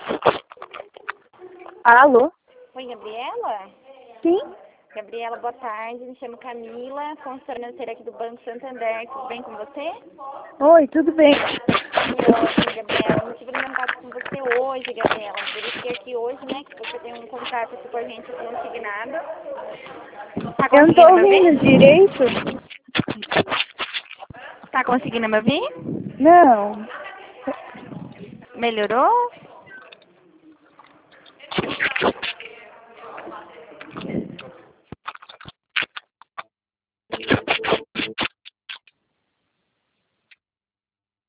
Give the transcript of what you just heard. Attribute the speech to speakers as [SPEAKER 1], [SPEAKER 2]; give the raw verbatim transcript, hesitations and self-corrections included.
[SPEAKER 1] Alô?
[SPEAKER 2] Oi, Gabriela?
[SPEAKER 1] Sim?
[SPEAKER 2] Gabriela, boa tarde. Me chamo Camila, consultora financeira aqui do Banco Santander. Tudo bem com você?
[SPEAKER 1] Oi, tudo bem?
[SPEAKER 2] Que ótimo, Gabriela. Eu tive um contato com você hoje, Gabriela. Verifiquei aqui hoje, né, que você tem um contrato aqui com a gente consignado. Tá
[SPEAKER 1] Eu não tô
[SPEAKER 2] conseguindo me
[SPEAKER 1] ouvindo
[SPEAKER 2] ouvir?
[SPEAKER 1] direito.
[SPEAKER 2] Tá conseguindo me ouvir?
[SPEAKER 1] Não.
[SPEAKER 2] Melhorou?